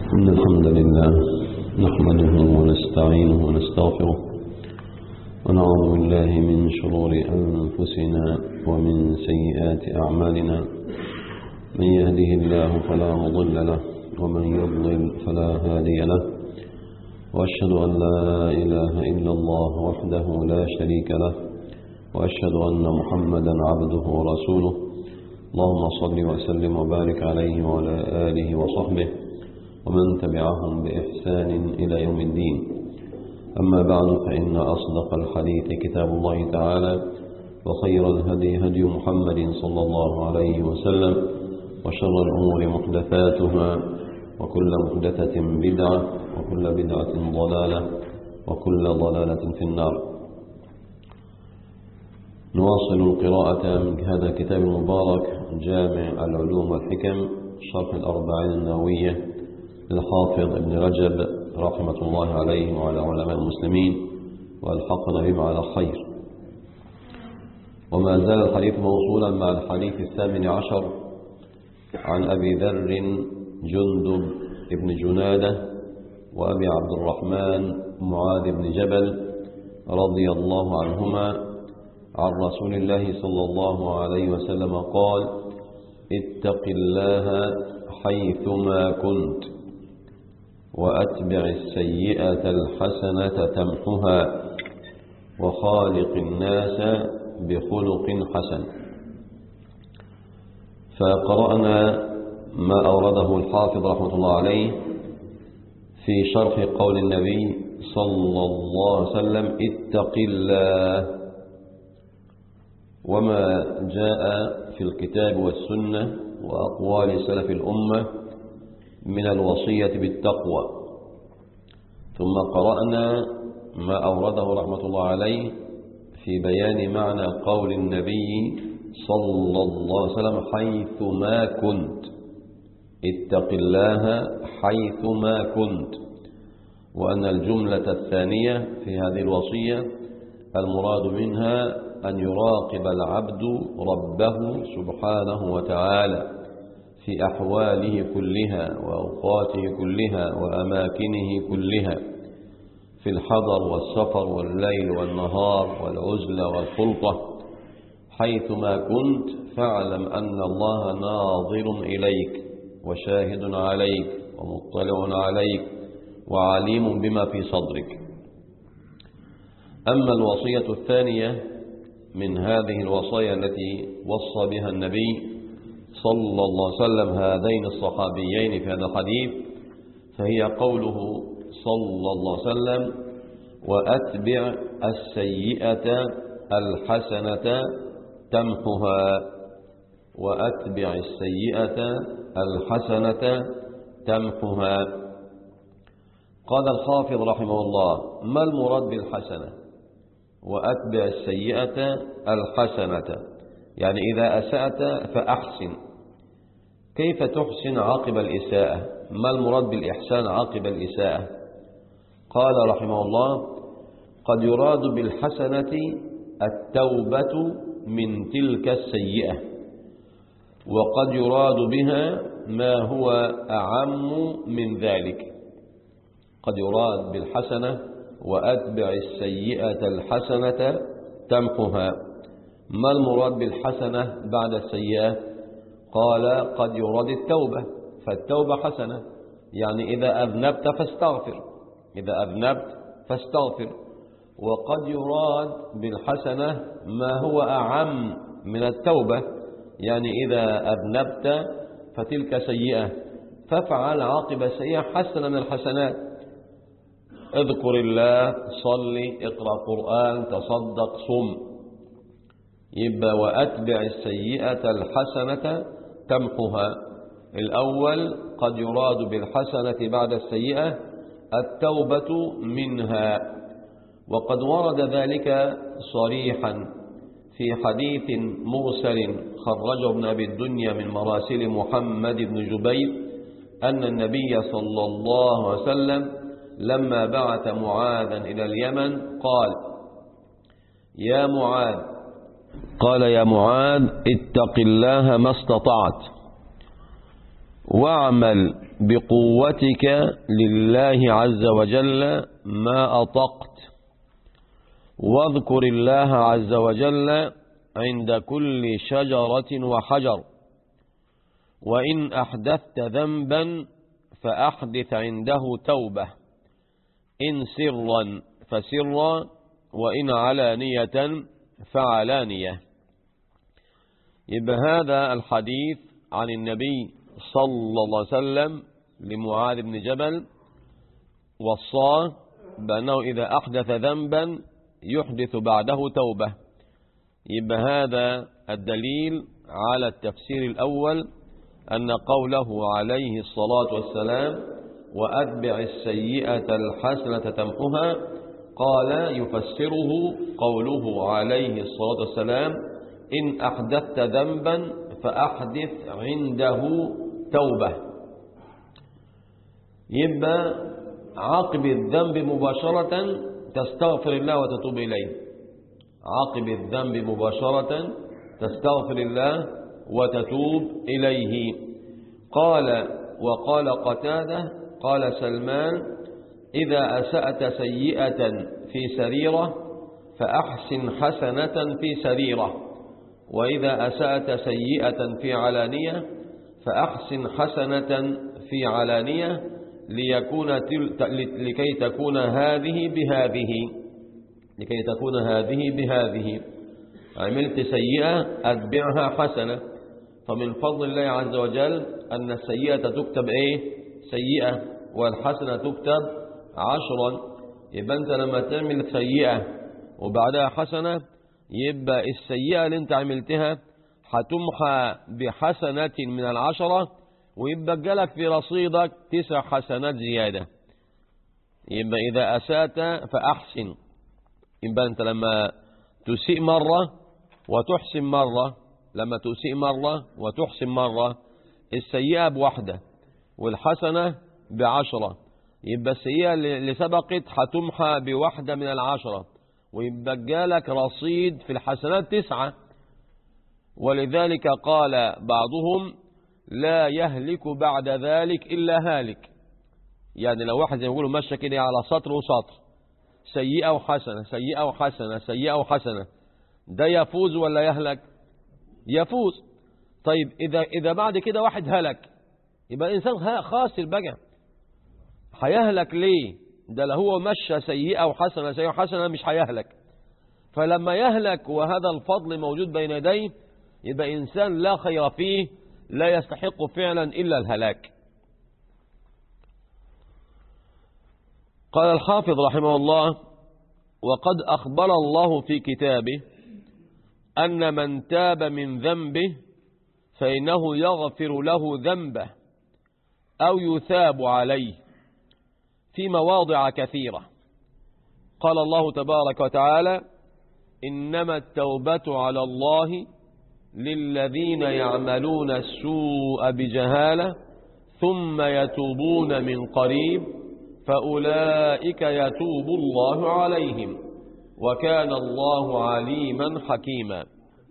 إن الحمد لله نحمده ونستعينه ونستغفره ونعوذ بالله من شرور أنفسنا ومن سيئات أعمالنا. من يهده الله فلا مضل له ومن يضلل فلا هادي له، وأشهد أن لا إله إلا الله وحده لا شريك له، وأشهد أن محمدا عبده ورسوله. اللهم صل وسلم وبارك عليه وعلى آله وصحبه ومن تبعهم بإحسان إلى يوم الدين. أما بعد، فإن أصدق الحديث كتاب الله تعالى، وخير الهدي هدي محمد صلى الله عليه وسلم، وشر الأمور محدثاتها، وكل محدثة بدعة، وكل بدعة ضلالة، وكل ضلالة في النار. نواصل القراءة من هذا الكتاب المبارك جامع العلوم والحكم، شرح الأربعين النووية للحافظ ابن رجب رحمة الله عليه وعلى علماء المسلمين، والحقنا بهم على خير. وما زال الحديث موصولا مع الحديث 18 عن أبي ذر جندب بن جنادة وأبي عبد الرحمن معاذ بن جبل رضي الله عنهما عن رسول الله صلى الله عليه وسلم قال: اتق الله حيثما كنت، وأتبع السيئة الحسنة تمحها، وخالق الناس بخلق حسن. فقرأنا ما أورده الحافظ رحمة الله عليه في شرح قول النبي صلى الله عليه وسلم: اتق الله، وما جاء في الكتاب والسنة وأقوال سلف الأمة من الوصية بالتقوى. ثم قرأنا ما أورده رحمة الله عليه في بيان معنى قول النبي صلى الله عليه وسلم: حيثما كنت، اتق الله حيثما كنت، وأن الجملة الثانية في هذه الوصية المراد منها أن يراقب العبد ربه سبحانه وتعالى في أحواله كلها وأوقاته كلها وأماكنه كلها، في الحضر والسفر والليل والنهار والعزلة والخلطة. حيثما كنت فاعلم أن الله ناظر إليك وشاهد عليك ومطلع عليك وعليم بما في صدرك. أما الوصية الثانية من هذه الوصايا التي وصى بها النبي صلى الله عليه وسلم هذين الصحابيين في هذا الحديث، فهي قوله صلى الله عليه وسلم: وأتبع السيئة الحسنة تمحها، وأتبع السيئة الحسنة تمحها. قال الحافظ رحمه الله: ما المراد بالحسنة؟ وأتبع السيئة الحسنة، يعني إذا أسأت فأحسن. كيف تحسن عاقب الإساءة؟ ما المراد بالإحسان عاقب الإساءة؟ قال رحمه الله: قد يراد بالحسنة التوبة من تلك السيئة، وقد يراد بها ما هو أعم من ذلك. قد يراد بالحسنة وأتبع السيئة الحسنة تمحها. ما المراد بالحسنة بعد السيئة؟ قال: قد يراد التوبة، فالتوبة حسنة، يعني إذا أذنبت فاستغفر، إذا أذنبت فاستغفر. وقد يراد بالحسنة ما هو أعم من التوبة، يعني إذا أذنبت فتلك سيئة، فافعل عاقب السيئة حسنة من الحسنات. اذكر الله، صلي، اقرأ قرآن، تصدق، صم. يبقى وأتبع السيئة الحسنة تمحها. الأول قد يراد بالحسنة بعد السيئة التوبة منها، وقد ورد ذلك صريحا في حديث مرسل خرجه ابن أبي الدنيا من مراسل محمد بن جبير أن النبي صلى الله عليه وسلم لما بعث معاذا إلى اليمن قال: يا معاذ اتق الله ما استطعت، واعمل بقوتك لله عز وجل ما أطقت، واذكر الله عز وجل عند كل شجرة وحجر، وإن أحدثت ذنبا فأحدث عنده توبة، إن سرا فسرا، وإن علانية فعلانية. يبقى هذا الحديث عن النبي صلى الله عليه وسلم لمعاذ بن جبل وصاه بأنه إذا أحدث ذنبا يحدث بعده توبة. يبقى هذا الدليل على التفسير الأول، أن قوله عليه الصلاة والسلام وأتبع السيئة الحسنة تمحها، قال يفسره قوله عليه الصلاة والسلام إن أحدثت ذنبا فأحدث عنده توبة. يبقى عاقب الذنب مباشرة تستغفر الله وتتوب إليه، عاقب الذنب مباشرة تستغفر الله وتتوب إليه. قال وقال قتادة قال سلمان إذا أسأت سيئة في سريرة فأحسن حسنة في سريرة، وإذا أسأت سيئة في علانية فأحسن حسنة في علانية، لكي تكون هذه بهذه. عملت سيئة أتبعها حسنة، فمن فضل الله عز وجل أن السيئة تكتب سيئة، والحسنة تكتب 10. يبقى أنت لما تعمل سيئة وبعدها حسنة، يبقى السيئة اللي أنت عملتها هتمحى بحسنة من 10، ويبقى جالك في رصيدك 9 حسنات زيادة. يبقى إذا أسأت فأحسن، يبقى أنت لما تسيء مرة وتحسن مرة، لما تسيء مرة وتحسن مرة، السيئة ب1 والحسنة ب10، يبقى السيئة اللي سبقت هتمحى ب1 من 10، ويبقى جالك رصيد في الحسنات 9. ولذلك قال بعضهم لا يهلك بعد ذلك إلا هالك. يعني لو واحد زي ما يقولوا مشى كده على سطر وسطر، سيئة وحسنة سيئة وحسنة سيئة وحسنة، ده يفوز ولا يهلك؟ يفوز. طيب إذا بعد كده واحد هلك، يبقى الإنسان خاسر بقى، هيهلك ليه؟ ده لو هو مشى سيئة وحسنة سيئة وحسنة مش هيهلك. فلما يهلك وهذا الفضل موجود بين يديه، يبقى إنسان لا خير فيه، لا يستحق فعلا إلا الهلاك. قال الحافظ رحمه الله وقد أخبر الله في كتابه أن من تاب من ذنبه فإنه يغفر له ذنبه أو يثاب عليه في مواضع كثيرة. قال الله تبارك وتعالى إنما التوبة على الله للذين يعملون السوء بجهالة ثم يتوبون من قريب فأولئك يتوب الله عليهم وكان الله عليما حكيما.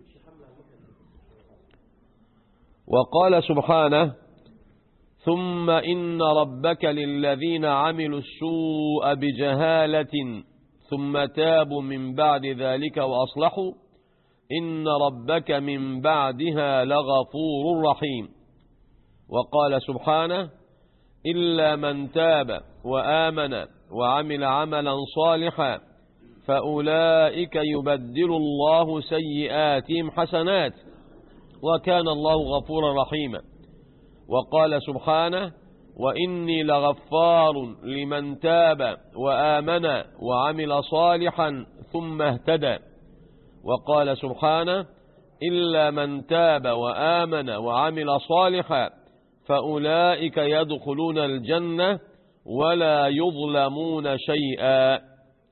وقال سبحانه ثم إن ربك للذين عملوا السوء بجهالة ثم تابوا من بعد ذلك وأصلحوا إن ربك من بعدها لغفور رحيم. وقال سبحانه إلا من تاب وآمن وعمل عملا صالحا فأولئك يبدل الله سيئاتهم حسنات وكان الله غفورا رحيما. وقال سبحانه وإني لغفار لمن تاب وآمن وعمل صالحا ثم اهتدى. وقال سبحانه إلا من تاب وآمن وعمل صالحا فأولئك يدخلون الجنة ولا يظلمون شيئا.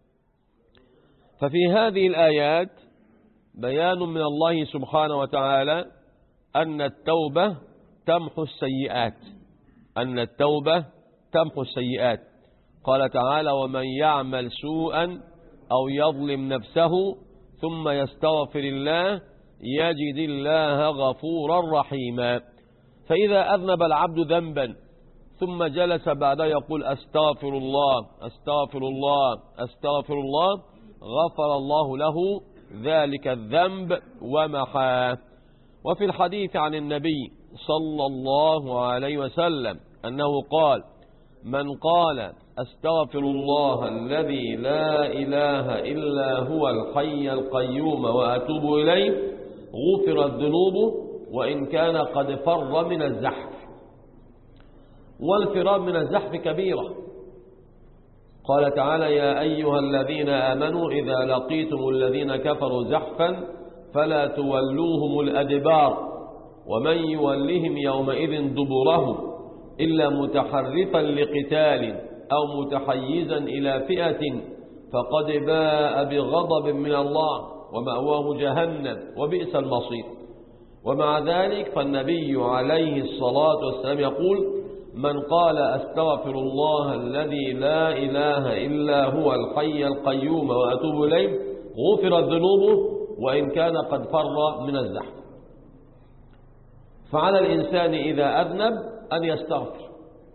ففي هذه الآيات بيان من الله سبحانه وتعالى أن التوبة تمحو السيئات، أن التوبة تمحو السيئات. قال تعالى ومن يعمل سوءا أو يظلم نفسه ثم يستغفر الله يجد الله غفورا رحيما. فإذا أذنب العبد ذنبا ثم جلس بعدها يقول أستغفر الله أستغفر الله أستغفر الله، غفر الله له ذلك الذنب ومحاه. وفي الحديث عن النبي صلى الله عليه وسلم أنه قال: من قال أستغفر الله الذي لا إله إلا هو الحي القيوم وأتوب إليه غفرت ذنوبه وإن كان قد فر من الزحف. والفرار من الزحف كبيرة. قال تعالى: يا أيها الذين آمنوا إذا لقيتم الذين كفروا زحفا فلا تولوهم الأدبار ومن يولهم يومئذ دبره إلا متحرفا لقتال أو متحيزا إلى فئة فقد باء بغضب من الله ومأواه جهنم وبئس المصير. ومع ذلك فالنبي عليه الصلاة والسلام يقول: من قال أستغفر الله الذي لا إله إلا هو الحي القيوم وأتوب إليه غفرت ذنوبه وإن كان قد فر من الزحف. فعلى الإنسان إذا أذنب أن يستغفر،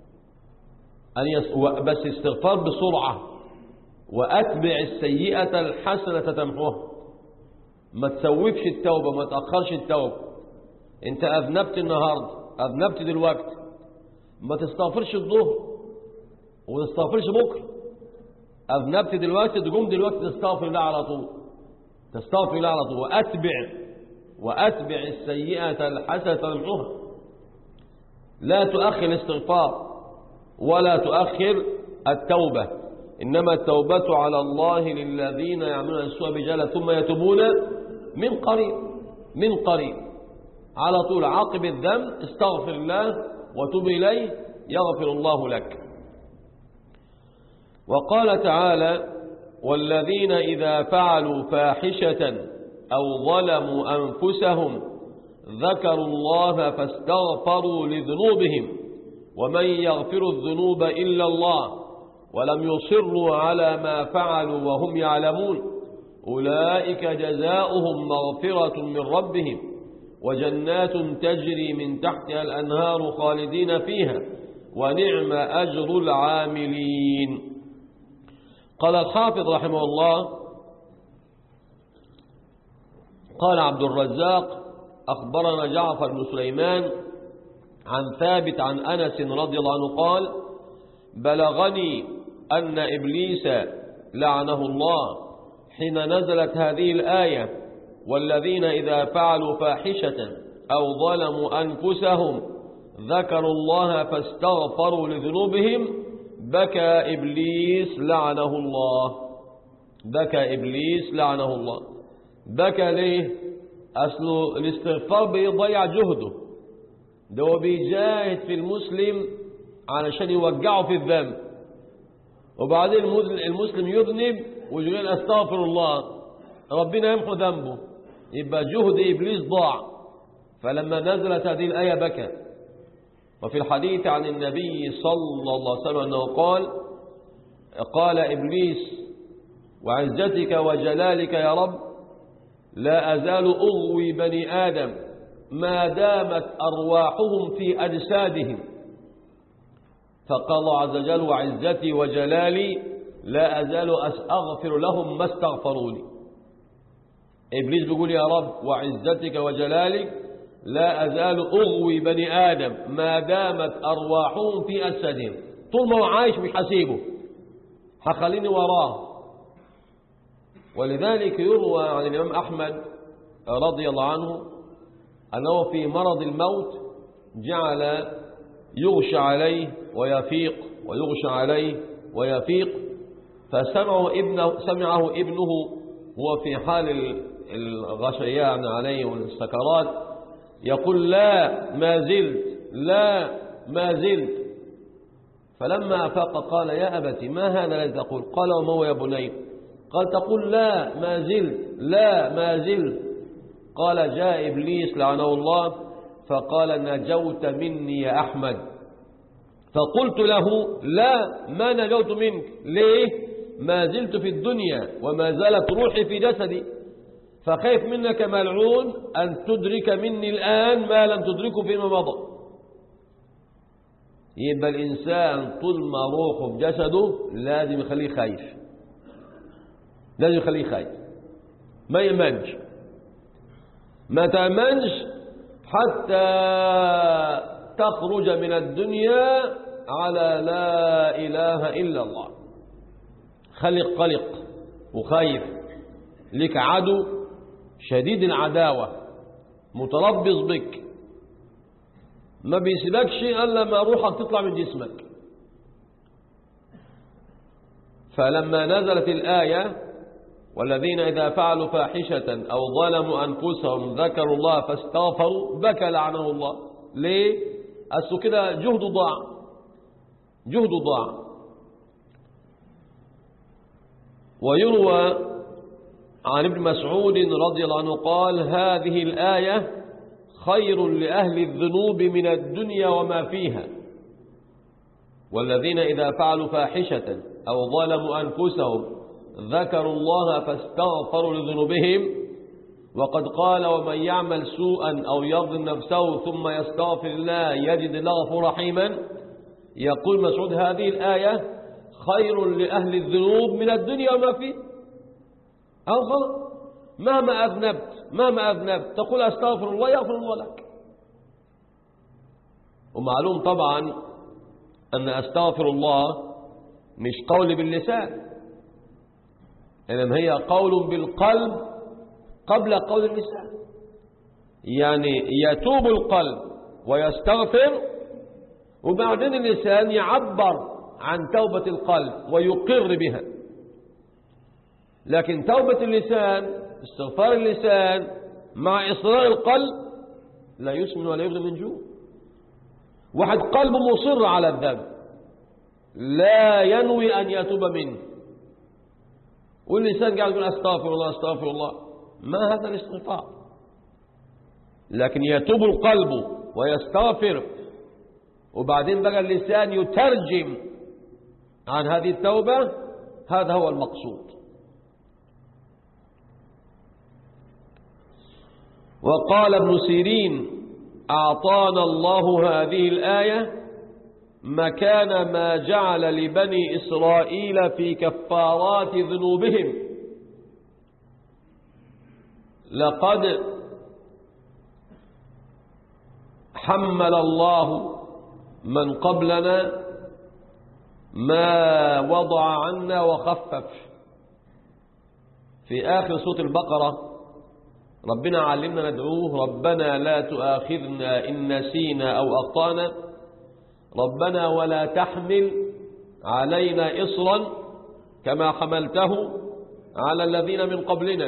بس استغفار بسرعة، وأتبع السيئة الحسنة تمحوها. ما تسوفش التوبة، ما تأخرش التوبة. انت أذنبت النهاردة، أذنبت دلوقتي، ما تستغفرش الظهر وما تستغفرش بكرة. أذنبت دلوقتي، تقوم دلوقتي تستغفر الله على طول، تستغفر الله على طول. وأتبع السيئة الحسنة تمحوها. لا تؤخر الاستغفار ولا تؤخر التوبة، إنما التوبة على الله للذين يعملون السوء بجهالة ثم يتوبون من قريب على طول. عاقب الذنب استغفر الله وتوب إليه يغفر الله لك. وقال تعالى: والذين إذا فعلوا فاحشة أو ظلموا أنفسهم ذكروا الله فاستغفروا لذنوبهم ومن يغفر الذنوب إلا الله ولم يصروا على ما فعلوا وهم يعلمون أولئك جزاؤهم مغفرة من ربهم وجنات تجري من تحتها الأنهار خالدين فيها ونعم أجر العاملين. قال الحافظ رحمه الله: قال عبد الرزاق: أخبرنا جعفر بن سليمان عن ثابت عن أنس رضي الله عنه قال: بلغني أن إبليس لعنه الله حين نزلت هذه الآية: والذين إذا فعلوا فاحشة أو ظلموا أنفسهم ذكروا الله فاستغفروا لذنوبهم بكى إبليس لعنه الله. بكى إبليس لعنه الله. بكى ليه؟ أصله الاستغفار بيضيع جهده، ده هو بيجاهد في المسلم علشان يوجعه في الذنب، وبعدين المسلم يذنب ويقول أستغفر الله، ربنا يمحو ذنبه، يبقى جهد إبليس ضاع. فلما نزلت هذه الآية بكى. وفي الحديث عن النبي صلى الله عليه وسلم أنه قال إبليس: وعزتك وجلالك يا رب لا أزال أغوي بني آدم ما دامت أرواحهم في أجسادهم. فقال الله عز وجل: وعزتي وجلالي لا أزال أستغفر لهم ما استغفروني. إبليس بيقول: يا رب وعزتك وجلالك لا أزال أغوي بني آدم ما دامت أرواحهم في أجسادهم. طول ما هو عايش مش هسيبه، هخليني وراه. ولذلك يروى عن الإمام أحمد رضي الله عنه أنه في مرض الموت جعل يغشى عليه ويفيق ويغشى عليه ويفيق، فسمعه ابنه هو في حال الغشيان عليه والسكرات يقول: لا ما زلت، لا ما زلت. فلما أفاق قال: يا أبت ما هذا الذي تقول؟ قال: وما هو يا بني؟ قال: تقول لا ما زلت، لا ما زلت. قال: جاء إبليس لعنه الله فقال: نجوت مني يا أحمد. فقلت له: لا ما نجوت منك. ليه؟ ما زلت في الدنيا وما زالت روحي في جسدي، فخايف منك ملعون أن تدرك مني الآن ما لم تدركه فيما مضى. يبقى الإنسان طول ما روحه في جسده لازم يخليه خايف، لازم يخليه خايف، ما يأمنش، ما تأمنش حتى تخرج من الدنيا على لا إله إلا الله. خلق قلق وخايف، لك عدو شديد العداوة متربص بك، ما بيسيبكش إلا ما روحك تطلع من جسمك. فلما نزلت الآية والذين إذا فعلوا فاحشة أو ظلموا أنفسهم ذكروا الله فاستغفروا بكى لعنه الله. ليه؟ أصله كده جهده ضاع، جهده ضاع. ويروى عن ابن مسعود رضي الله عنه قال: هذه الآية خير لأهل الذنوب من الدنيا وما فيها، والذين إذا فعلوا فاحشة أو ظلموا أنفسهم ذكروا الله فاستغفروا لذنوبهم، وقد قال: ومن يعمل سوءا أو يظلم نفسه ثم يستغفر الله يجد الله غفورا رحيما. يقول مسعود: هذه الآية خير لأهل الذنوب من الدنيا وما فيه. أو خلاص، مهما أذنبت تقول أستغفر الله يغفر الله لك. ومعلوم طبعا أن أستغفر الله مش قول باللسان، إنما هي قول بالقلب قبل قول اللسان. يعني يتوب القلب ويستغفر، وبعدين اللسان يعبر عن توبة القلب ويقر بها. لكن توبة اللسان، استغفار اللسان مع إصرار القلب لا يسمن ولا يغني من جوع. واحد قلبه مصر على الذنب لا ينوي أن يتوب منه، واللسان قاعد يقول أستغفر الله أستغفر الله، ما هذا الاستغفار. لكن يتوب القلب ويستغفر، وبعدين بقى اللسان يترجم عن هذه التوبة، هذا هو المقصود. وقال ابن سيرين: أعطانا الله هذه الآية مكان ما جعل لبني إسرائيل في كفارات ذنوبهم. لقد حمل الله من قبلنا ما وضع عنا وخفف. في آخر سورة البقرة ربنا علمنا ندعوه: ربنا لا تؤاخذنا إن نسينا أو أخطأنا، ربنا ولا تحمل علينا إصرا كما حملته على الذين من قبلنا.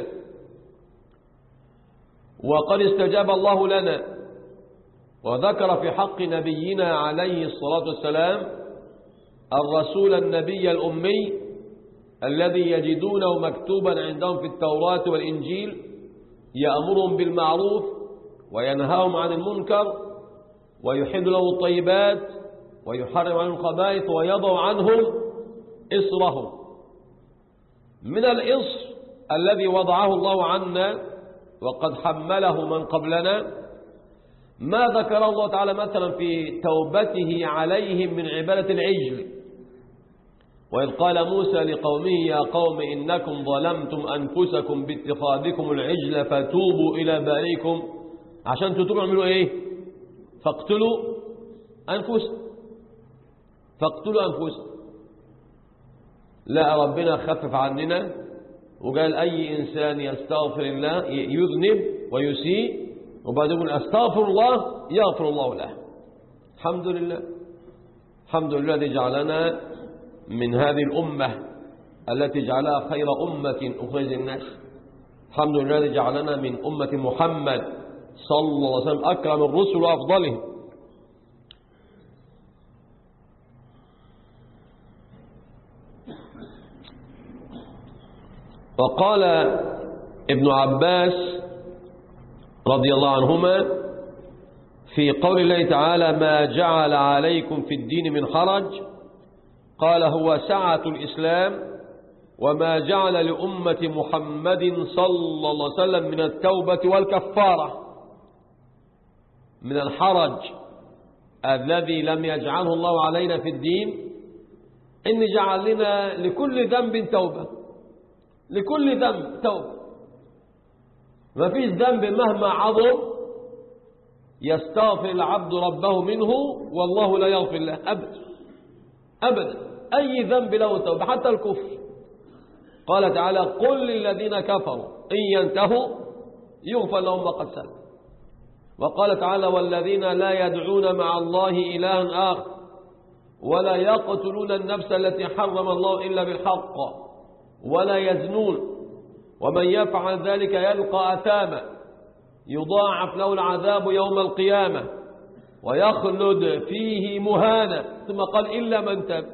وقد استجاب الله لنا وذكر في حق نبينا عليه الصلاة والسلام الرسول النبي الأمي الذي يجدونه مكتوبا عندهم في التوراة والإنجيل، يأمرهم بالمعروف وينهاهم عن المنكر ويحل له الطيبات ويحرم عنهم الخبائث ويضع عنهم إصرهم. من الإصر الذي وضعه الله عنا وقد حمله من قبلنا ما ذكر الله تعالى مثلا في توبته عليهم من عبادة العجل. وإذ قال موسى لقومه: يا قوم إنكم ظلمتم أنفسكم باتخاذكم العجل فتوبوا إلى بارئكم. عشان تتوبوا اعملوا إيه؟ فاقتلوا أنفسكم، فاقتلوا أنفسكم. لا، ربنا خفف عننا وقال أي إنسان يستغفر الله يذنب ويسيء وبعد يقول أستغفر الله يغفر الله له. الحمد لله، الحمد لله الذي جعلنا من هذه الأمة التي جعلها خير أمة أخرج الناس. الحمد لله الذي جعلنا من أمة محمد صلى الله عليه وسلم أكرم الرسل وأفضلهم. وقال ابن عباس رضي الله عنهما في قول الله تعالى: ما جعل عليكم في الدين من حرج، قال: هو سعة الإسلام، وما جعل لأمة محمد صلى الله عليه وسلم من التوبة والكفارة. من الحرج الذي لم يجعله الله علينا في الدين إن جعل لنا لكل ذنب توبة، لكل ذنب توبة. ما فيش ذنب مهما عظم يستغفر العبد ربه منه والله لا يغفر له أبدا أبدا. أي ذنب له توبة، حتى الكفر. قال تعالى: قل للذين كفروا إن ينتهوا يغفر لهم ما قد سلف. وقال تعالى: والذين لا يدعون مع الله إلها آخر ولا يقتلون النفس التي حرم الله إلا بالحق ولا يزنون ومن يفعل ذلك يلقى أثاما يضاعف له العذاب يوم القيامة ويخلد فيه مهانا. ثم قال: إلا من تاب،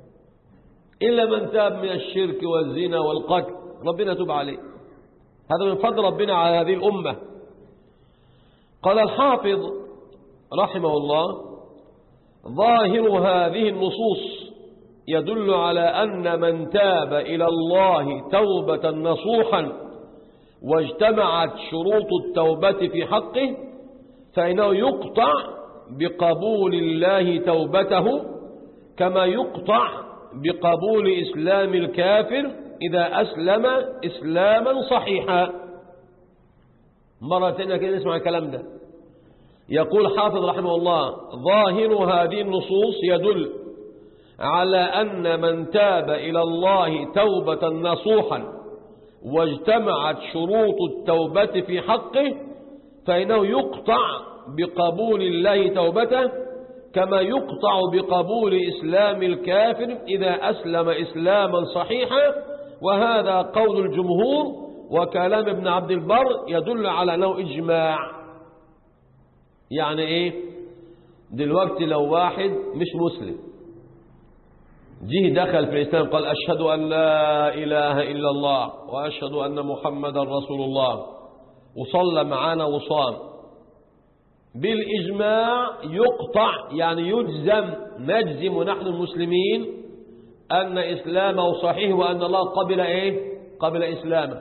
إلا من تاب من الشرك والزنا والقتل ربنا تب عليه. هذا من فضل ربنا على هذه الأمة. قال الحافظ رحمه الله: ظاهر هذه النصوص يدل على أن من تاب إلى الله توبة نصوحا واجتمعت شروط التوبة في حقه فإنه يقطع بقبول الله توبته كما يقطع بقبول إسلام الكافر إذا أسلم إسلاما صحيحا. مرة ثانية كده نسمع الكلام ده. يقول حافظ رحمه الله: ظاهر هذه النصوص يدل على أن من تاب إلى الله توبة نصوحا واجتمعت شروط التوبة في حقه فإنه يقطع بقبول الله توبته كما يقطع بقبول إسلام الكافر إذا أسلم إسلاما صحيحا. وهذا قول الجمهور، وكلام ابن عبد البر يدل على أنه إجماع. يعني إيه؟ دلوقتي لو واحد مش مسلم جه دخل في الإسلام قال: أشهد أن لا إله إلا الله وأشهد أن محمدا رسول الله، وصلى معانا وصام، بالإجماع يقطع، يعني يجزم، نجزم نحن المسلمين أن إسلامه صحيح وأن الله قبل إيه؟ قبل إسلامه،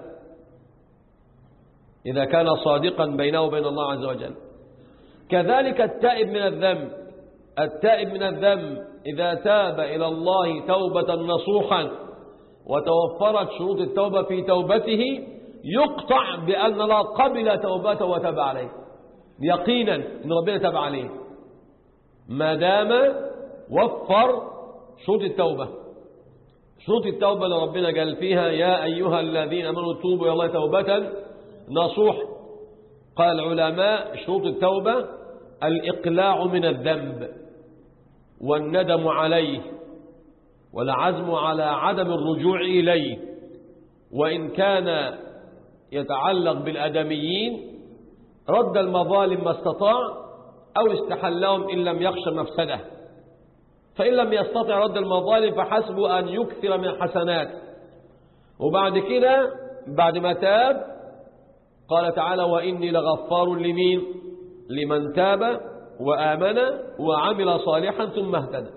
إذا كان صادقا بينه وبين الله عز وجل. كذلك التائب من الذنب، التائب من الذنب إذا تاب إلى الله توبة نصوحا وتوفرت شروط التوبة في توبته يقطع بأن الله قبل توبته وتاب عليه يقينا إن ربنا تاب عليه ما دام وفر شروط التوبة. شروط التوبة اللي ربنا قال فيها: يا أيها الذين آمنوا توبوا إلى الله توبة نصوح. قال العلماء: شروط التوبة الإقلاع من الذنب والندم عليه والعزم على عدم الرجوع إليه، وإن كان يتعلق بالأدميين رد المظالم ما استطاع أو استحلهم إن لم يخشى مفسده، فإن لم يستطع رد المظالم فحسبه أن يكثر من الحسنات. وبعد كده بعد ما تاب قال تعالى: وإني لغفار لمين؟ لمن تاب وآمن وعمل صالحا ثم اهتدى.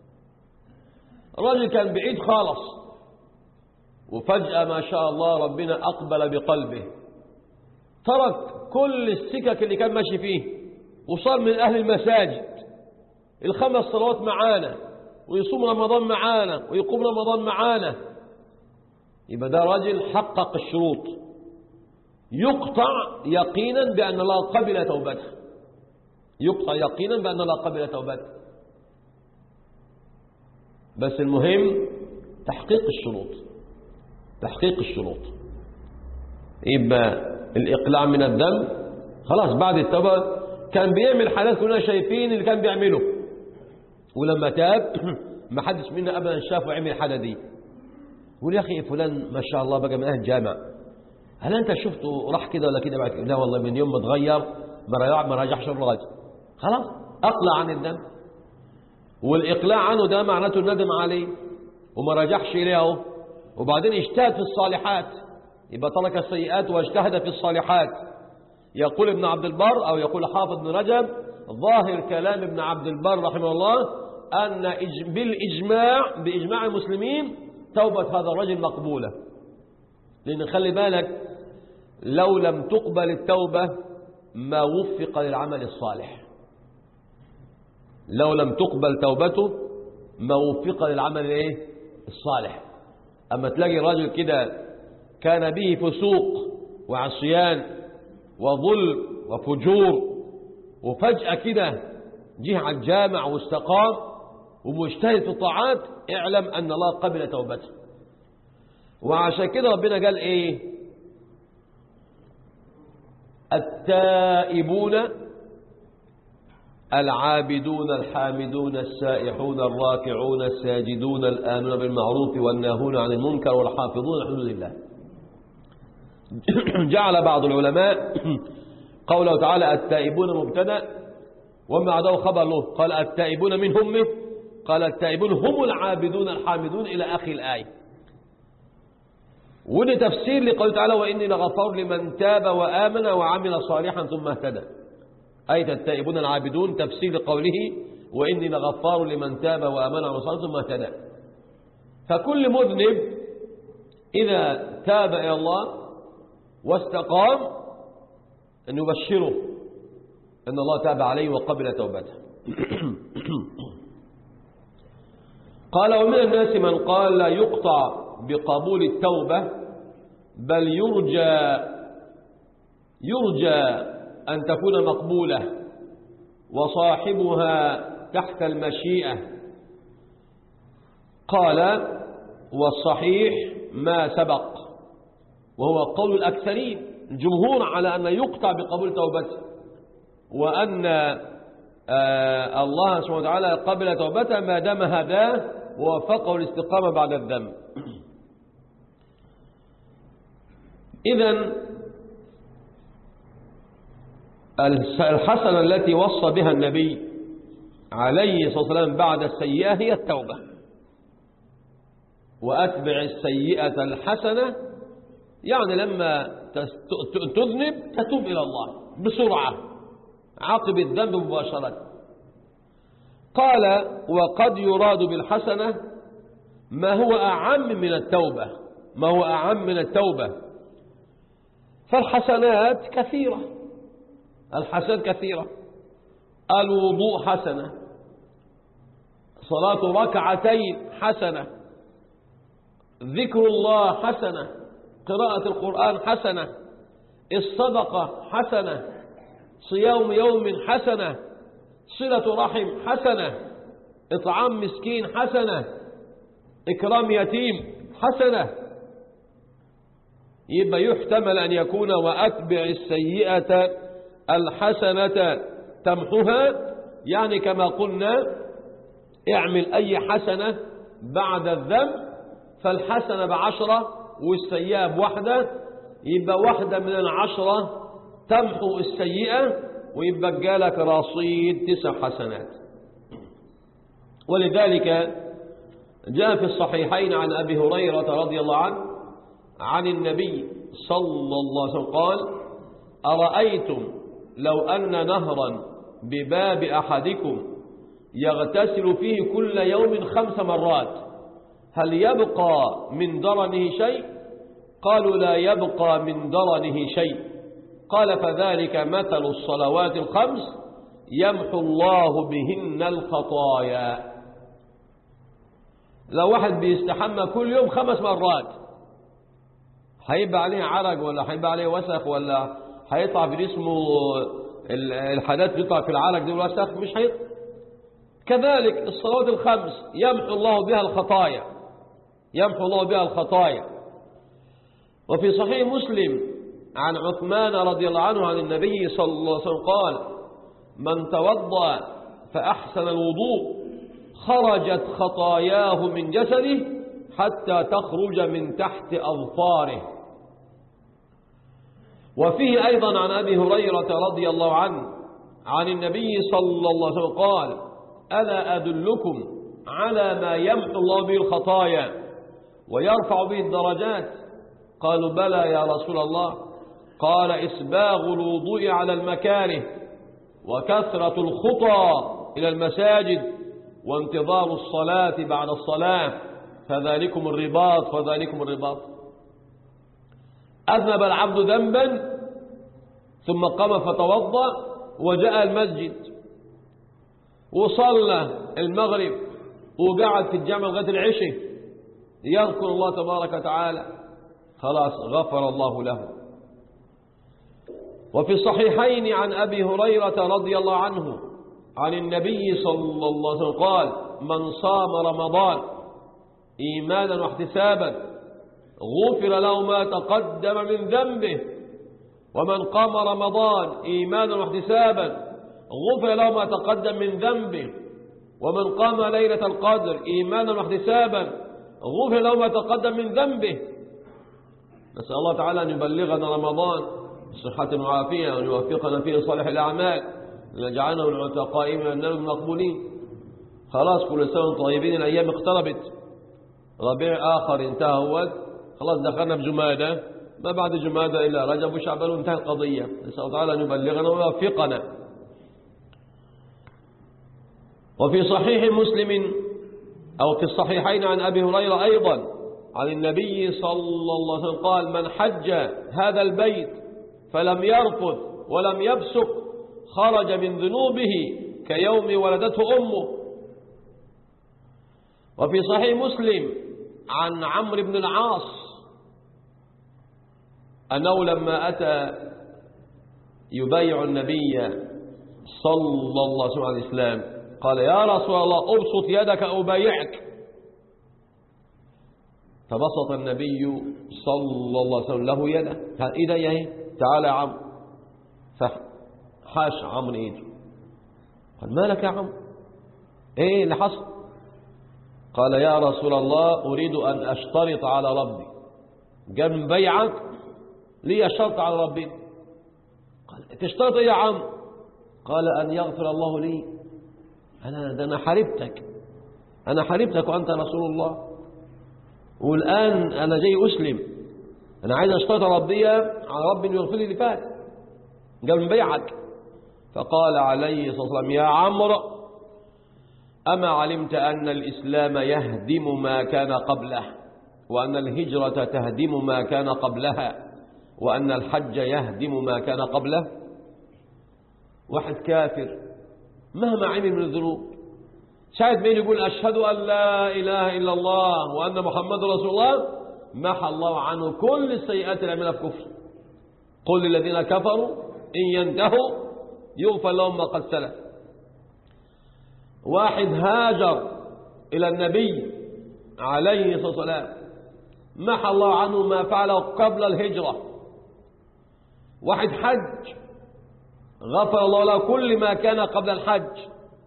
الرجل كان بعيد خالص وفجأة ما شاء الله ربنا أقبل بقلبه، ترك كل السكك اللي كان ماشي فيه وصار من أهل المساجد، الخمس صلوات معانا، ويصوم رمضان معانا، ويقوم رمضان معانا. يبقى ده رجل حقق الشروط، يقطع يقينا بأن الله قبل توبته، يقطع يقينا بأن الله قبل توبته. بس المهم تحقيق الشروط، تحقيق الشروط. يبقى الإقلاع من الذنب خلاص بعد التوبة كان بيعمل حالات كلنا شايفين اللي كان بيعمله، ولما تاب ما حدش منا أبدا شافه عمل حاجة دي. يقول: يا أخي فلان ما شاء الله بقى من أهل الجامع، هل أنت شفته راح كده ولا كده بعد كده؟ لا والله من يوم ما اتغير ما راجعش الراجل، خلاص أقلع عن الذنب. والإقلاع عنه ده معناته الندم عليه وما راجعش إليه، وبعدين اجتهد في الصالحات، يبقى ترك السيئات واجتهد في الصالحات. يقول ابن عبد البر أو يقول حافظ بن رجب: ظاهر كلام ابن عبد البر رحمه الله أن بالإجماع، بإجماع المسلمين، توبة هذا الرجل مقبولة. لأن خلي بالك لو لم تقبل التوبة ما وفق للعمل الصالح. لو لم تقبل توبته موفقة للعمل الايه الصالح. أما تلاقي الراجل كده كان به فسوق وعصيان وظلم وفجور، وفجأة كده جه على الجامع واستقام ومجتهد في الطاعات، اعلم أن الله قبل توبته. وعشان كده ربنا قال ايه؟ التائبون العابدون الحامدون السائحون الراكعون الساجدون الآمنون بالمعروف والناهون عن المنكر والحافظون لحدود الله. جعل بعض العلماء قوله تعالى التائبون مبتدا وما عداه خبر له، قال التائبون من هم؟ قال التائبون هم العابدون الحامدون إلى آخر الآية. وده تفسير لقوله تعالى وإني لغفار لمن تاب وآمن وعمل صالحا ثم اهتدى. آية التائبون العابدون تفسير لقوله وإني لغفار لمن تاب وآمن وعمل صالحا ثم اهتدى. فكل مذنب إذا تاب إلى الله واستقام أن يبشره أن الله تاب عليه وقبل توبته. قال ومن الناس من قال لا يقطع بقبول التوبة بل يرجى أن تكون مقبولة وصاحبها تحت المشيئة. قال والصحيح ما سبق وهو قول الأكثرين الجمهور على أن يقطع بقبول توبته، وأن الله سبحانه وتعالى قبل توبته ما دام هداه ووفقه الاستقامة بعد الذنب. إذن الحسنة التي وصى بها النبي عليه الصلاة والسلام بعد السيئة هي التوبة. وأتبع السيئة الحسنة، يعني لما تذنب تتوب إلى الله بسرعة عقب الذنب مباشرة. قال وقد يراد بالحسنة ما هو أعم من التوبة، ما هو أعم من التوبة. فالحسنات كثيرة، الحسنات كثيرة. الوضوء حسنة، صلاة ركعتين حسنة، ذكر الله حسنة، قراءة القرآن حسنة، الصدقة حسنة، صيام يوم حسنة، صلة رحم حسنة، إطعام مسكين حسنة، إكرام يتيم حسنة. يبقى يحتمل أن يكون وأتبع السيئة الحسنة تمحها، يعني كما قلنا اعمل أي حسنة بعد الذنب فالحسنة ب10 والسيئة ب1، يبقى 1 من 10 تمحو السيئة ويبقى جالك رصيد 9 حسنات. ولذلك جاء في الصحيحين عن أبي هريرة رضي الله عنه عن النبي صلى الله عليه وسلم قال أرأيتم لو أن نهرا بباب أحدكم يغتسل فيه كل يوم 5 مرات هل يبقى من درنه شيء؟ قالوا لا يبقى من درنه شيء. قال فذلك مثل الصلوات ال5 يمحو الله بهن الخطايا. لو واحد بيستحمى كل يوم 5 مرات هيبقى عليه عرق ولا هيبقى عليه وسخ ولا هيطلع في جسمه الحدث بيطلع في العرق دي والوسخ؟ مش هيطلع. كذلك الصلوات ال5 يمحو الله بها الخطايا، يمحو الله بها الخطايا. وفي صحيح مسلم عن عثمان رضي الله عنه عن النبي صلى الله عليه وسلم قال من توضأ فأحسن الوضوء خرجت خطاياه من جسده حتى تخرج من تحت أظفاره. وفيه أيضا عن أبي هريرة رضي الله عنه عن النبي صلى الله عليه وسلم قال ألا أدلكم على ما يمحو الله به الخطايا ويرفع به الدرجات؟ قالوا بلى يا رسول الله. قال إسباغ الوضوء على المكاره وكثرة الخطى إلى المساجد وانتظار الصلاة بعد الصلاة فذلكم الرباط فذلكم الرباط. أذنب العبد ذنبا ثم قام فتوضأ وجاء المسجد وصلى المغرب وقعد في الجامع لغاية العشاء يذكر الله تبارك وتعالى، خلاص غفر الله له. وفي الصحيحين عن أبي هريرة رضي الله عنه عن النبي صلى الله عليه وسلم قال: من صام رمضان إيمانا واحتسابا غفر له ما تقدم من ذنبه، ومن قام رمضان إيمانا واحتسابا غفر له ما تقدم من ذنبه، ومن قام ليلة القدر إيمانا واحتسابا غفر له ما تقدم من ذنبه. نسأل الله تعالى أن يبلغنا رمضان بصحة وعافية، وأن يوفقنا فيه صالح الأعمال، أن يجعلنا من العتقاء من النار المقبولين. خلاص كل سنة وانتم طيبين، الأيام اقتربت، ربيع آخر انتهى أول، خلاص دخلنا بجمادة، ما بعد جمادة إلا رجب وشعبان وانتهى القضية. نسأل الله تعالى أن يبلغنا ويوفقنا. وفي صحيح مسلم أو في الصحيحين عن أبي هريرة أيضا عن النبي صلى الله عليه وسلم قال: من حج هذا البيت فلم يرفث ولم يفسق خرج من ذنوبه كيوم ولدته أمه. وفي صحيح مسلم عن عمرو بن العاص أنه لما أتى يبايع النبي صلى الله عليه وسلم على الإسلام قال: يا رسول الله أبسط يدك أبايعك. فبسط النبي صلى الله عليه وسلم له يده، قال: إيده يهي، تعال يا عم. فحاش عمرو إيده، قال: ما لك يا عم؟ إيه اللي حصل؟ قال: يا رسول الله أريد أن أشترط على ربي. جاء من بيعك لي شرط على ربي. قال: تشترط يا عم؟ قال: أن يغفر الله لي. أنا حاربتك وأنت رسول الله، والآن أنا جاي أسلم، أنا عايز أشترط ربي على رب يغفر لي اللي فات، قال من بيعك. فقال عليه الصلاة والسلام: يا عمرو أما علمت أن الإسلام يهدم ما كان قبله، وأن الهجرة تهدم ما كان قبلها، وأن الحج يهدم ما كان قبله؟ واحد كافر مهما عمل من الذنوب، ساعة ما يقول أشهد أن لا إله إلا الله وأن محمد رسول الله، محى الله عنه كل السيئات اللي عملها في كفر. قل للذين كفروا إن ينتهوا يغفر لهم ما قد سلف. واحد هاجر إلى النبي عليه الصلاة والسلام، محى الله عنه ما فعله قبل الهجرة. واحد حج، غفر الله له كل ما كان قبل الحج،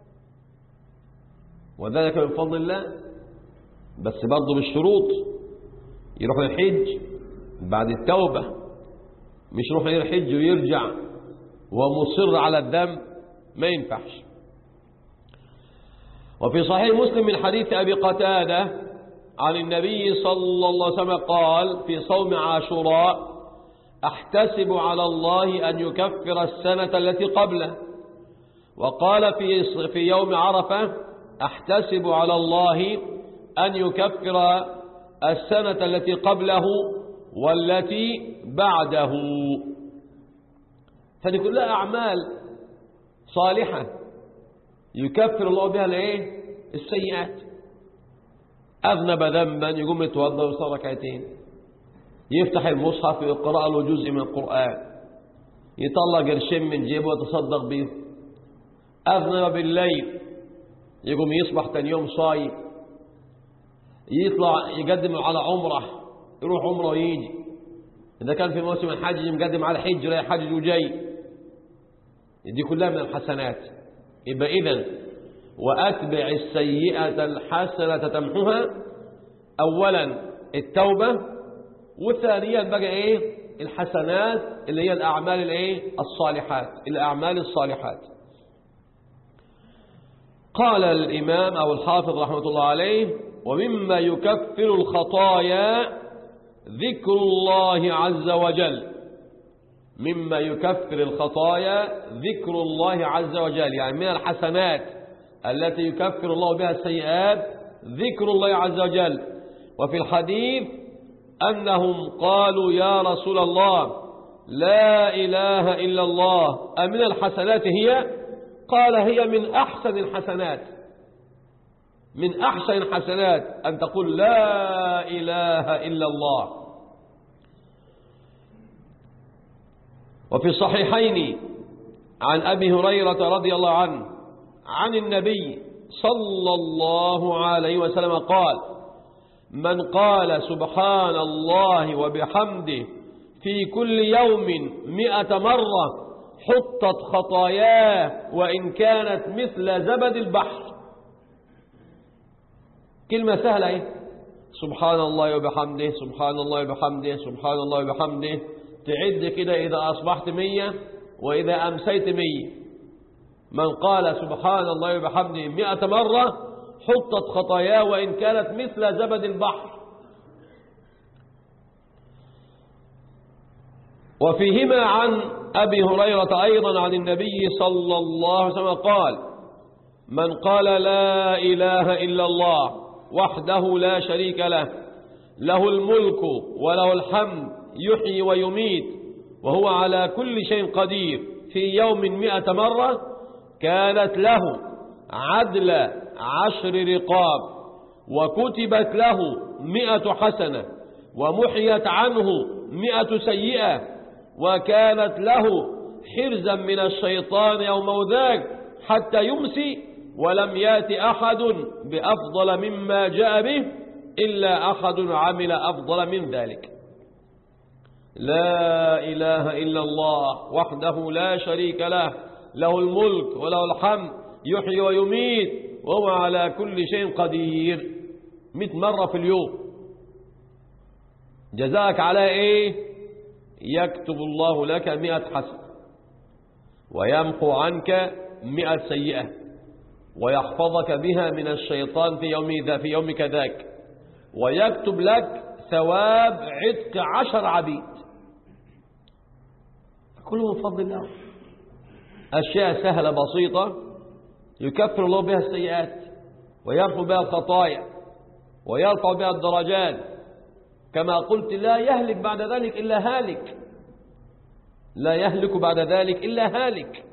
وذلك من فضل الله، بس برضه بالشروط. يروح للحج بعد التوبة، مش يروح للحج ويرجع ومصر على الذنب، ما ينفعش. وفي صحيح مسلم من حديث أبي قتادة عن النبي صلى الله عليه وسلم قال في صوم عاشوراء: أحتسب على الله أن يكفر السنة التي قبله. وقال في يوم عرفة: أحتسب على الله أن يكفر السنة التي قبله والتي بعده. فدي كلها أعمال صالحة يكفر الله بها السيئات. أذنب ذنبا يقوم يتوضأ ويصلي ركعتين، يفتح المصحف ويقرأ له جزء من القرآن، يطلع قرشين من جيبه ويتصدق به. أذنب بالليل يقوم يصبح ثاني يوم صايم، يطلع يقدم على عمره، يروح عمره ويجي. إذا كان في موسم الحج مقدم على حج رايح حج وجاي، دي كلها من الحسنات. يبقى إذن وأتبع السيئة الحسنة تمحها، أولا التوبة، وثانيا بقى الحسنات اللي هي الأعمال الصالحات، الأعمال الصالحات. قال الإمام أو الحافظ رحمة الله عليه: ومما يكفر الخطايا ذكر الله عز وجل. مما يكفر الخطايا ذكر الله عز وجل، يعني من الحسنات التي يكفر الله بها السيئات ذكر الله عز وجل. وفي الحديث أنهم قالوا: يا رسول الله لا إله إلا الله أمن الحسنات هي؟ قال هي من أحسن الحسنات، من أحسن الحسنات أن تقول لا إله إلا الله. وفي الصحيحين عن أبي هريرة رضي الله عنه عن النبي صلى الله عليه وسلم قال: من قال سبحان الله وبحمده في كل يوم 100 مرة حطت خطاياه وإن كانت مثل زبد البحر. كلمة سهلة ايه؟ سبحان الله وبحمده، سبحان الله وبحمده، سبحان الله وبحمده. تعد كده إذا أصبحت 100 وإذا أمسيت 100. من قال سبحان الله وبحمده 100 مرة حطت خطاياه وإن كانت مثل زبد البحر. وفيهما عن أبي هريرة أيضا عن النبي صلى الله عليه وسلم قال: من قال لا إله إلا الله وحده لا شريك له، له الملك وله الحمد يحيي ويميت وهو على كل شيء قدير، في يوم 100 مرة كانت له عدل 10 رقاب، وكتبت له 100 حسنة، ومحيت عنه 100 سيئة، وكانت له حرزا من الشيطان يوم ذاك حتى يمسي، ولم يأت أحد بأفضل مما جاء به إلا أحد عمل أفضل من ذلك. لا إله إلا الله وحده لا شريك له، له الملك وله الحمد يحيي ويميت وهو على كل شيء قدير. 100 مرة في اليوم. جزاك على إيه؟ يكتب الله لك 100 حسنة، ويمحو عنك 100 سيئة، ويحفظك بها من الشيطان في يومك ذاك، ويكتب لك ثواب عتق 10 عبيد. كله من فضل الله. أشياء سهلة بسيطة يكفر الله بها السيئات، ويرفع بها الخطايا، ويرفع بها الدرجات. كما قلت: لا يهلك بعد ذلك إلا هالك، لا يهلك بعد ذلك إلا هالك.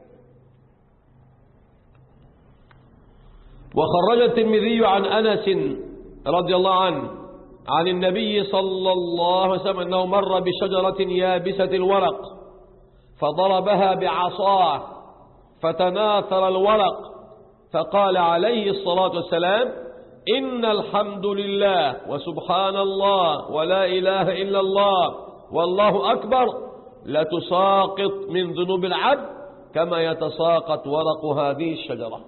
وخرج الترمذي عن أنس رضي الله عنه عن النبي صلى الله عليه وسلم أنه مر بشجرة يابسة الورق فضربها بعصاه فتناثر الورق، فقال عليه الصلاة والسلام: إن الحمد لله وسبحان الله ولا إله إلا الله والله أكبر لتساقط من ذنوب العبد كما يتساقط ورق هذه الشجرة.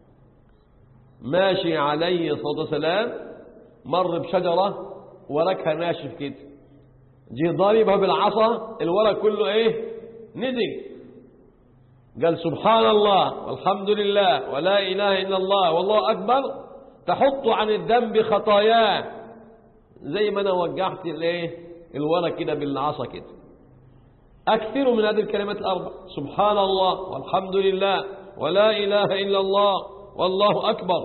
ماشي عليه الصلاة والسلام، مر بشجرة ورقها ناشف كده، جه ضاربها بالعصا، الورق كله ايه؟ نزل. قال: سبحان الله والحمد لله ولا إله إلا الله والله أكبر تحط عن الذنب خطاياه. زي ما أنا وجعت الايه؟ الورق كده بالعصا كده. أكثروا من هذه الكلمات الأربع: سبحان الله والحمد لله ولا إله إلا الله والله أكبر.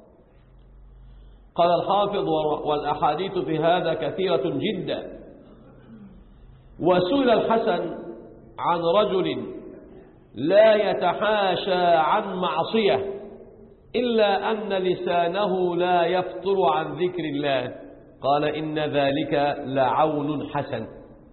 قال الحافظ: والأحاديث في هذا كثيرة جدا. وسئل الحسن عن رجل لا يتحاشى عن معصية إلا أن لسانه لا يفتر عن ذكر الله، قال: إن ذلك لعون حسن.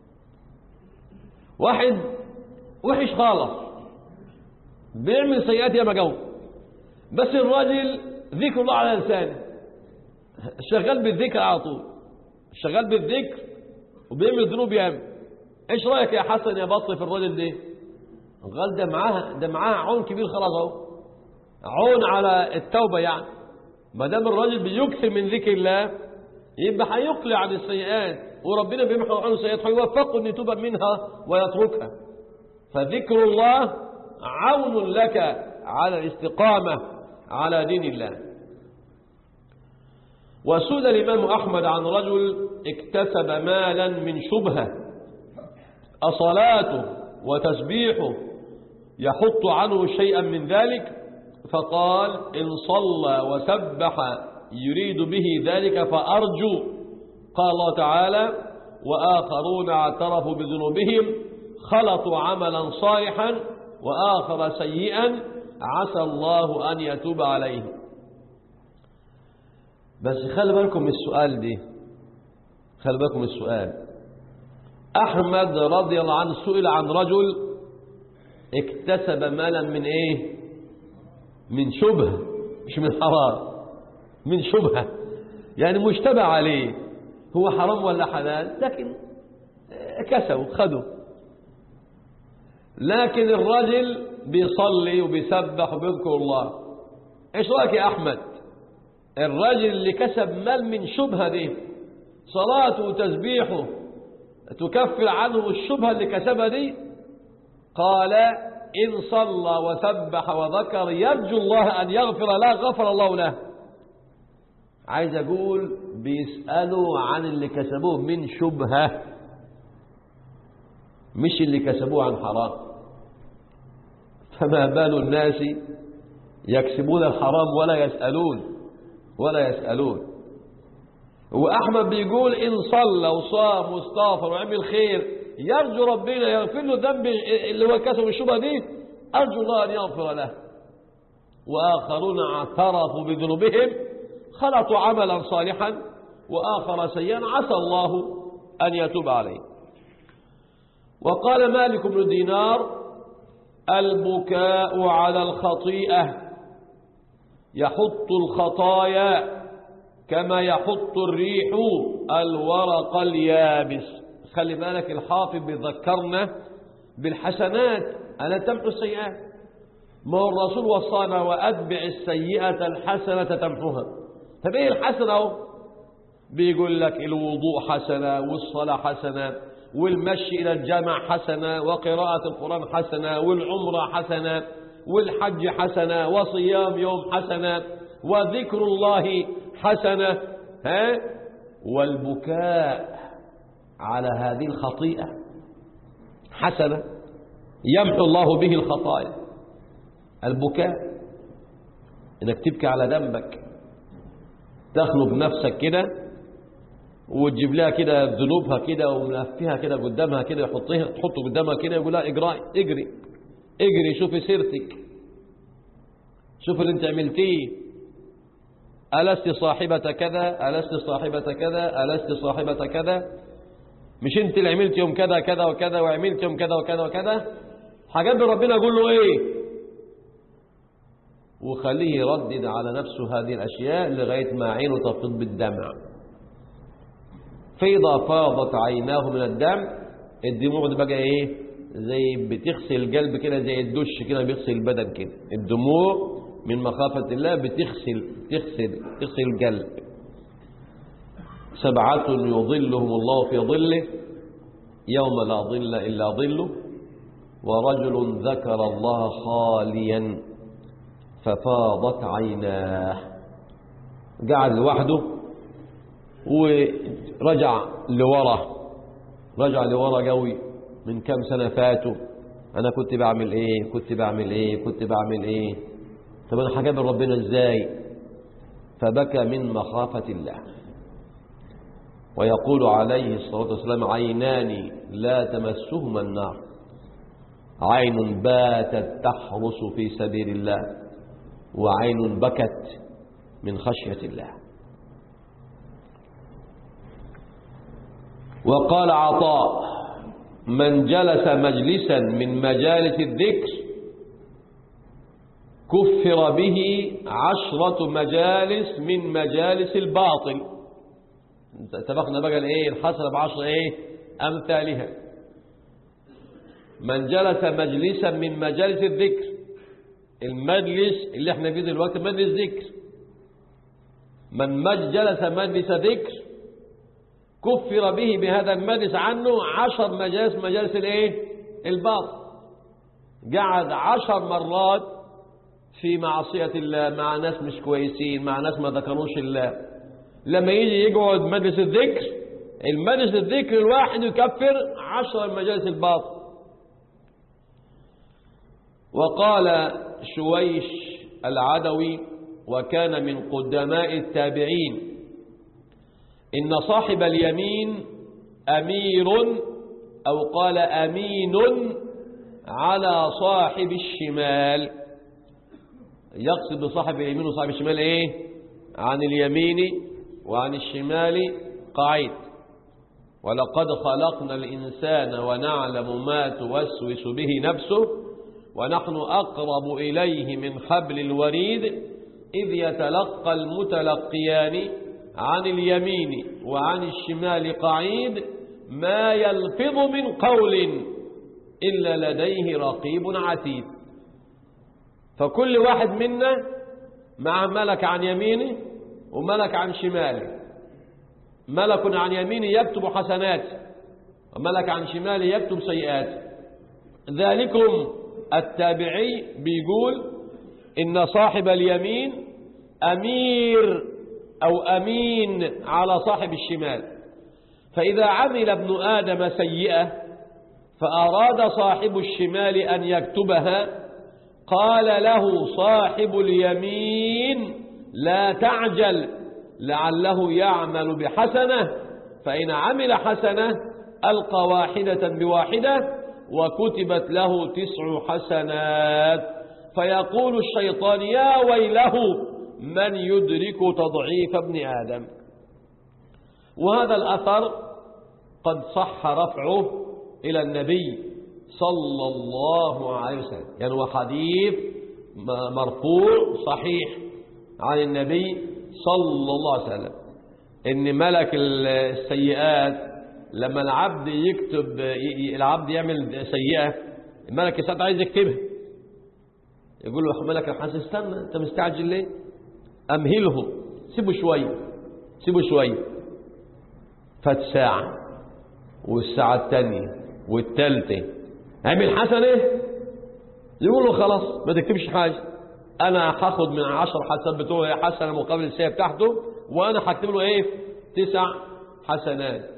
واحد وحش خالص بيعمل سيئات يا مجاوب، بس الراجل ذكر الله على لسانه، شغال بالذكر على طول، شغال بالذكر وبيعمل ذنوب ياما. ايش رايك يا حسن يا بطل في الراجل ده؟ قال: ده معاه عون كبير خلاص اهو، عون على التوبه يعني. ما دام الراجل بيكثر من ذكر الله يبقى هيقلع عن السيئات، وربنا بيمحو عنه السيئات، هيوفقه ان يتوب منها ويتركها. فذكر الله عون لك على الاستقامه على دين الله. وسئل الإمام أحمد عن رجل اكتسب مالا من شبهة، أصلاته وتسبيحه يحط عنه شيئا من ذلك؟ فقال: إن صلى وسبح يريد به ذلك فأرجو. قال الله تعالى: وآخرون اعترفوا بذنوبهم خلطوا عملا صالحا وآخر سيئا عسى الله أن يتوب عليه. بس خلي بالكم السؤال دي، خلي بالكم السؤال. أحمد رضي الله عنه سئل عن رجل اكتسب مالا من إيه؟ من شبهة، مش من حرام، من شبهة، يعني مشتبه عليه هو حرام ولا حلال، لكن كسبوا خدوا. لكن الرجل بيصلي وبيسبح وبيذكر الله. ايش رأيك يا أحمد؟ الرجل اللي كسب مال من شبهة دي، صلاته وتسبيحه تكفر عنه الشبهة اللي كسبها دي؟ قال إن صلى وسبح وذكر يرجو الله أن يغفر له غفر الله له. عايز أقول بيسألوا عن اللي كسبوه من شبهة، مش اللي كسبوه عن حرام. فما بال الناس يكسبون الحرام ولا يسألون. وأحمد بيقول إن صلى وصام واستغفر وعمل خير يرجو ربنا يغفر له ذنب اللي هو كسب الشبهة دي، أرجو الله أن يغفر له. وآخرون اعترفوا بذنوبهم خلطوا عملا صالحا وآخر سيئا عسى الله أن يتوب عليه. وقال مالك بن دينار البكاء على الخطيئة يحط الخطايا كما يحط الريح الورق اليابس. خلي بالك الحافظ بيذكرنا بالحسنات ألا تمحو السيئات. ما هو الرسول وصانا وأتبع السيئة الحسنة تمحوها. طب ايه الحسنة اهو؟ بيقول لك الوضوء حسنة، والصلاة حسنة، والمشي إلى الجامع حسنة، وقراءة القرآن حسنة، والعمرة حسنة، والحج حسنة، وصيام يوم حسنة، وذكر الله حسنة، والبكاء على هذه الخطيئة حسنة يمحو الله به الخطايا. البكاء انك تبكي على ذنبك، تخلق نفسك كده وتجيب لها كده ذنوبها كده وملفها كده قدامها كده، تحطه قدامها كده، يقول لها اجري شوفي سيرتك، شوف اللي انت عملتيه، ألست صاحبة كذا، ألست صاحبة كذا، ألست صاحبة كذا، مش انت اللي عملت يوم كذا كذا وكذا، وعملت يوم كذا وكذا وكذا. حاجات ربنا يقول له ايه؟ وخليه يردد على نفسه هذه الأشياء لغاية ما عينه تفيض بالدمع. فإذا فاضت عيناه من الدم، الدموع دي بقى ايه؟ زي بتغسل القلب كده، زي الدش كده بيغسل البدن كده. الدموع من مخافة الله تغسل القلب. 7 يظلهم الله في ظله يوم لا ظل إلا ظله، ورجل ذكر الله خاليا ففاضت عيناه. قعد لوحده ورجع لورا قوي من كم سنة فاتوا. أنا كنت بعمل إيه؟ طب أنا هقابل ربنا إزاي؟ فبكى من مخافة الله. ويقول عليه الصلاة والسلام عينان لا تمسهما النار، عين باتت تحرس في سبيل الله، وعين بكت من خشية الله. وقال عطاء من جلس مجلسا من مجالس الذكر كفر به 10 مجالس من مجالس الباطل. اتفقنا بقى الايه الحسنة ب10 ايه امثالها. من جلس مجلسا من مجالس الذكر، المجلس اللي احنا فيه دلوقتي مجلس ذكر. من جلس مجلس ذكر كفر به بهذا المجلس عنه 10 مجالس الايه الباطل. قعد 10 مرات في معصية الله، مع ناس مش كويسين، مع ناس ما ذكروش الله. لما يجي يقعد مجلس الذكر، المجلس الذكر الواحد يكفر 10 مجالس الباطل. وقال شويش العدوي وكان من قدماء التابعين إن صاحب اليمين أمير، أو قال أمين على صاحب الشمال. يقصد بصاحب اليمين وصاحب الشمال إيه؟ عن اليمين وعن الشمال قعيد. ولقد خلقنا الإنسان ونعلم ما توسوس به نفسه ونحن أقرب إليه من حبل الوريد إذ يتلقى المتلقيان عن اليمين وعن الشمال قعيد ما يلفظ من قول إلا لديه رقيب عتيد. فكل واحد منا مع ملك عن يمينه وملك عن شماله. ملك عن يمينه يكتب حسنات وملك عن شماله يكتب سيئات. ذلكم التابعي بيقول إن صاحب اليمين أمير أو أمين على صاحب الشمال، فإذا عمل ابن آدم سيئة فأراد صاحب الشمال أن يكتبها قال له صاحب اليمين لا تعجل لعله يعمل بحسنة، فإن عمل حسنة ألقى واحدة بواحدة وكتبت له 9 حسنات، فيقول الشيطان يا ويله من يدرك تضعيف ابن آدم. وهذا الأثر قد صح رفعه إلى النبي صلى الله عليه وسلم، يعني هو حديث مرفوع صحيح عن النبي صلى الله عليه وسلم إن ملك السيئات لما العبد يكتب، العبد يعمل سيئة، الملك السيئات عايز يكتبها، يقول له ملك الحسن استنى انت مستعجل ليه؟ أمهله، سيبه شوية سيبه شوية. فات ساعة والساعة الثانية والثالثة عمل حسنة، يقول له خلاص ما تكتبش حاجة، أنا هاخد من 10 حسنات بتوعه حسنة مقابل السيئة بتاعته، وأنا هكتب له إيه 9 حسنات.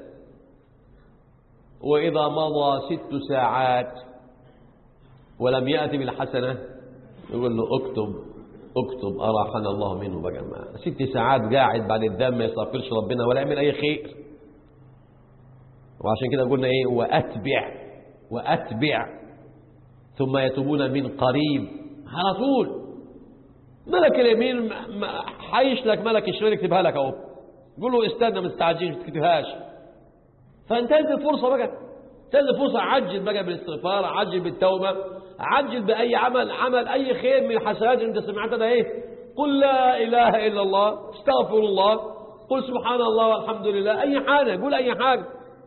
وإذا مضى 6 ساعات ولم يأتي بالحسنة يقول له اكتب أراحنا الله منه بقى. 6 ساعات قاعد بعد الدم ما يستغفرش ربنا ولا يعمل أي خير. وعشان كده قلنا إيه وأتبع ثم يتوبون من قريب. على طول ملك اليمين حيش لك ملك الشمال يكتبها لك اهو، قول له استنى ما تستعجلش ما تكتبهاش. فانتهز الفرصه بقى، انتهز الفرصه، عجل بقى بالاستغفار، عجل بالتوبه، عجل باي عمل اي خير من الحسنات اللي انت سمعتها ده. ايه قل لا اله الا الله، استغفر الله، قل سبحان الله والحمد لله، اي حاجه، قول اي حاجه.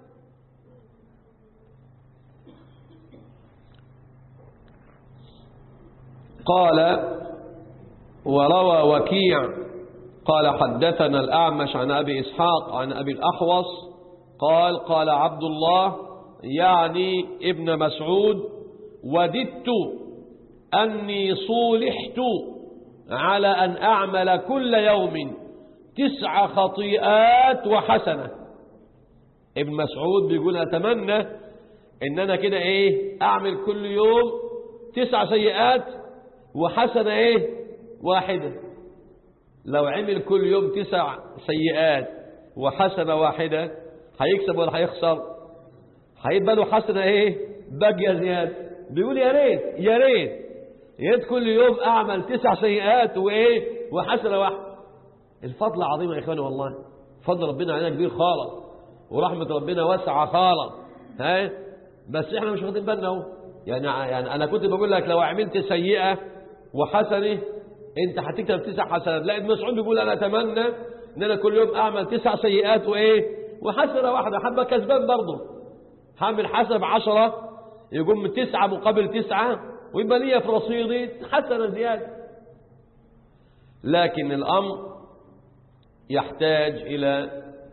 قال وروى وكيع قال حدثنا الأعمش عن أبي إسحاق عن أبي الأحوص قال عبد الله يعني ابن مسعود وددت أني صولحت على أن أعمل كل يوم 9 خطيئات وحسنة. ابن مسعود بيقول أتمنى إن أنا كده إيه أعمل كل يوم 9 سيئات وحسنة إيه واحدة. لو عمل كل يوم 9 سيئات وحسنة واحدة هيكسب ولا هيخسر؟ هيبقى له حسنة ايه باقية زيادة. بيقول يا ريت كل يوم اعمل 9 سيئات وايه وحسنة واحدة. الفضل عظيم يا اخواني، والله فضل ربنا علينا كبير خالص، ورحمة ربنا واسعة خالص. بس احنا مش واخدين بالنا اهو. يعني انا كنت بقول لك لو عملت سيئة وحسنة انت هتكتب 9 حسنات. لا، ابن مسعود بيقول انا اتمنى ان انا كل يوم اعمل 9 سيئات وايه وحسنة واحدة. حبة كسبان برضه، هعمل حسب 10 يقوم من 9 مقابل 9 ويبقى ليا في رصيدي حسنة زيادة. لكن الامر يحتاج الى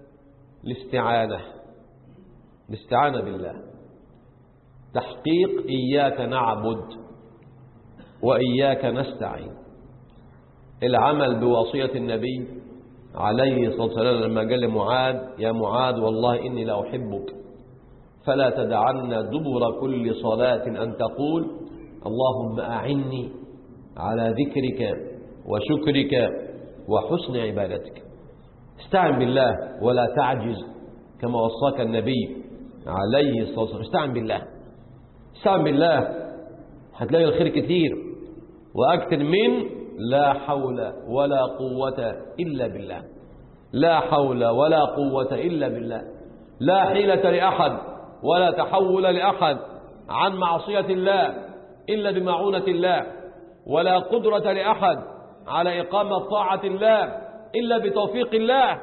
الاستعانة بالله، تحقيق إياك نعبد وإياك نستعين. العمل بوصية النبي عليه الصلاة والسلام لما قال لمعاذ يا معاذ والله إني لأحبك فلا تدعن دبر كل صلاة أن تقول اللهم أعني على ذكرك وشكرك وحسن عبادتك. استعن بالله ولا تعجز كما وصاك النبي عليه الصلاة والسلام. استعن بالله هتلاقي الخير كتير وأكثر من لا حول ولا قوة إلا بالله. لا حول ولا قوة إلا بالله. لا حيلة لأحد ولا تحول لأحد عن معصية الله إلا بمعونة الله، ولا قدرة لأحد على إقامة طاعة الله إلا بتوفيق الله.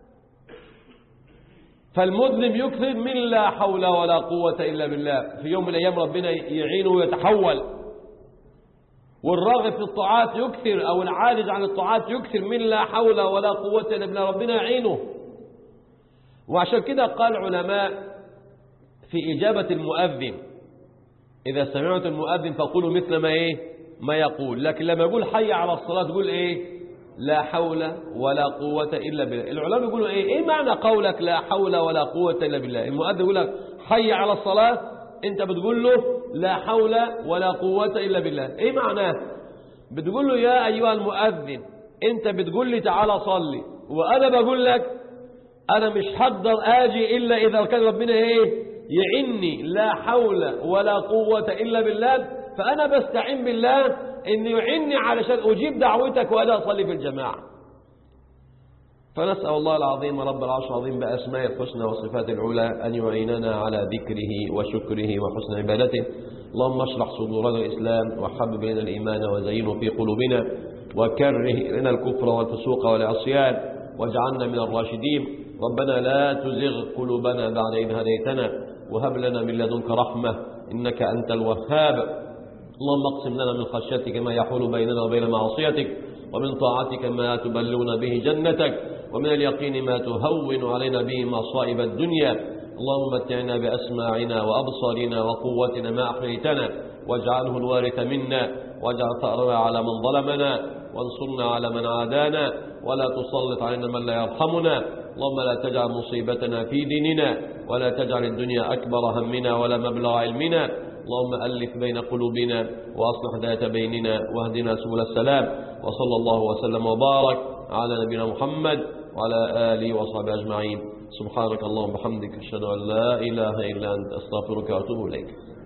فالمذنب يكثر من لا حول ولا قوة إلا بالله، في يوم من الأيام ربنا يعينه ويتحول. والراغب في الطاعات يكثر، أو العاجز عن الطاعات يكثر من لا حول ولا قوة إلا بالله، ربنا يعينه. وعشان كده قال العلماء في إجابة المؤذن: إذا سمعت المؤذن فقولوا مثل ما يقول. لكن لما يقول حي على الصلاة تقول لا حول ولا قوة إلا بالله. العلماء يقولوا إيه معنى قولك لا حول ولا قوة إلا بالله؟ المؤذن يقول لك حي على الصلاة، أنت بتقول له لا حول ولا قوة إلا بالله. إيه معناه؟ بتقول له يا أيها المؤذن، أنت بتقول لي تعالى صلي، وأنا بقول لك أنا مش هقدر آجي إلا إذا كان ربنا يعني لا حول ولا قوة إلا بالله. فأنا بستعين بالله إن يعني علشان أجيب دعوتك وأنا أصلي في الجماعة. فنسأل الله العظيم رب العرش العظيم بأسماء الحسنى وصفات العلى أن يعيننا على ذكره وشكره وحسن عبادته. اللهم اشرح صدورنا الإسلام، وحبب إلينا الإيمان وزينه في قلوبنا، وكره إلينا الكفر والفسوق والعصيان، واجعلنا من الراشدين. ربنا لا تزغ قلوبنا بعد إذ هديتنا، وهب لنا من لدنك رحمة إنك أنت الوهاب. اللهم اقسم لنا من خشيتك ما يحول بيننا وبين معصيتك، ومن طاعتك ما تبلغنا به جنتك، ومن اليقين ما تهون علينا به مصائب الدنيا. اللهم متعنا بأسماعنا وأبصارنا وقوتنا ما أحييتنا، واجعله الوارث منا، واجعل ثأرنا على من ظلمنا، وانصرنا على من عادانا، ولا تسلط علينا من لا يرحمنا. اللهم لا تجعل مصيبتنا في ديننا، ولا تجعل الدنيا أكبر همنا ولا مبلغ علمنا. اللهم ألف بين قلوبنا، وأصلح ذات بيننا، واهدنا سبل السلام. وصلى الله وسلم وبارك على نبينا محمد وعلى آله وصحبه أجمعين. سبحانك اللهم وبحمدك، أشهد أن لا إله إلا أنت، أستغفرك وأتوب إليك.